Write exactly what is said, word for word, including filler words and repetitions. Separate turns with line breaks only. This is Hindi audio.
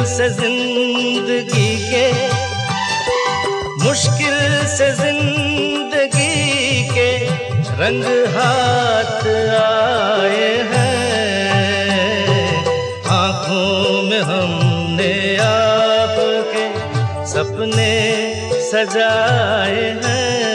से जिंदगी के, मुश्किल से जिंदगी के रंग हाथ आए हैं। आँखों में हमने आपके सपने सजाए हैं।